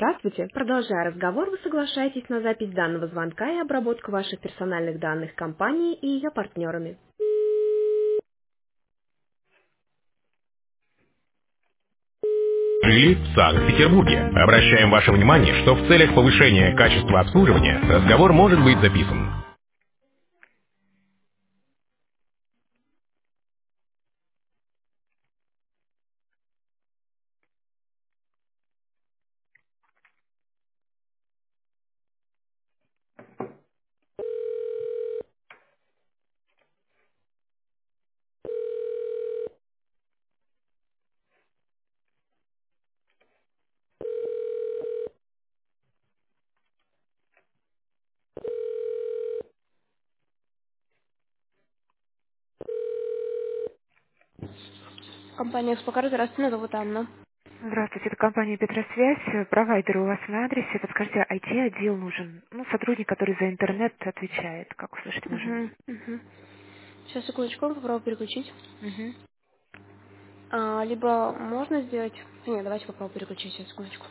Здравствуйте. Продолжая разговор, вы соглашаетесь на запись данного звонка и обработку ваших персональных данных компании и ее партнерами. Жили в Санкт-Петербурге. Обращаем ваше внимание, что в целях повышения качества обслуживания разговор может быть записан. Компания «Экспокар», здравствуйте, меня зовут Анна. Здравствуйте, это компания «Петросвязь». Провайдер у вас на адресе. Подскажите, IT-отдел нужен? Ну, сотрудник, который за интернет отвечает. Как услышать можно? Сейчас, секундочку, попробую переключить. Мгм. Либо можно сделать... Нет, давайте попробую переключить, сейчас, секундочку.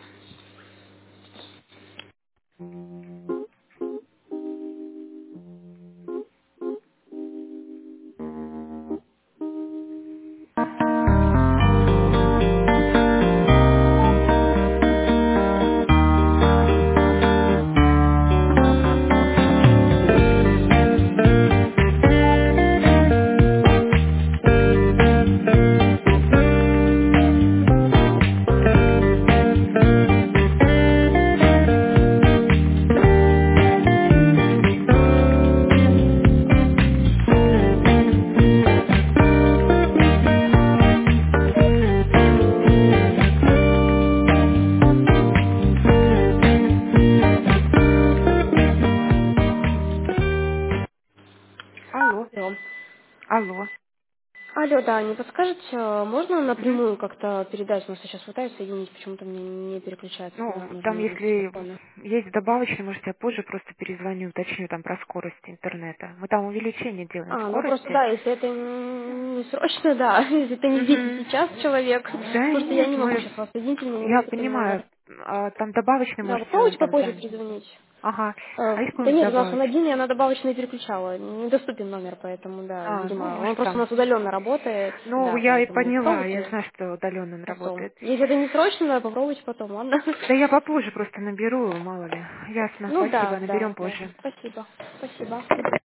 Алло. Алло. Алло. Алло, да, не подскажете, можно Мгм. напрямую как-то передать? Потому что сейчас пытаюсь соединить, почему-то мне не переключается Ну, на там, нужном если телефоне. есть добавочный, может, я позже просто перезвоню, уточню там про скорость интернета. Мы там увеличение делаем Ну просто скорости. да, если это не срочно, да, если это не здесь и Угу. сейчас человек, Да потому что я нет, не могу мы... сейчас вас соединить, у меня не Я доступен номер. понимаю, там добавочный, Да, может, сделаем попробуйте там попозже звонить. перезвонить. Ага. А есть Да какой-нибудь нет, у нас он добавочный? один, я на добавочный переключала. Недоступен номер, поэтому, да, Ну, видимо, он может, просто у там. нас удаленно работает, Ну, да, я и поэтому поняла, я попробуйте знаю, что удаленно он потом. работает. Если это не срочно, попробуйте потом, ладно? Да я попозже просто наберу, мало ли. Ясно, Ну спасибо, да, наберем да, да. позже. Спасибо. Спасибо.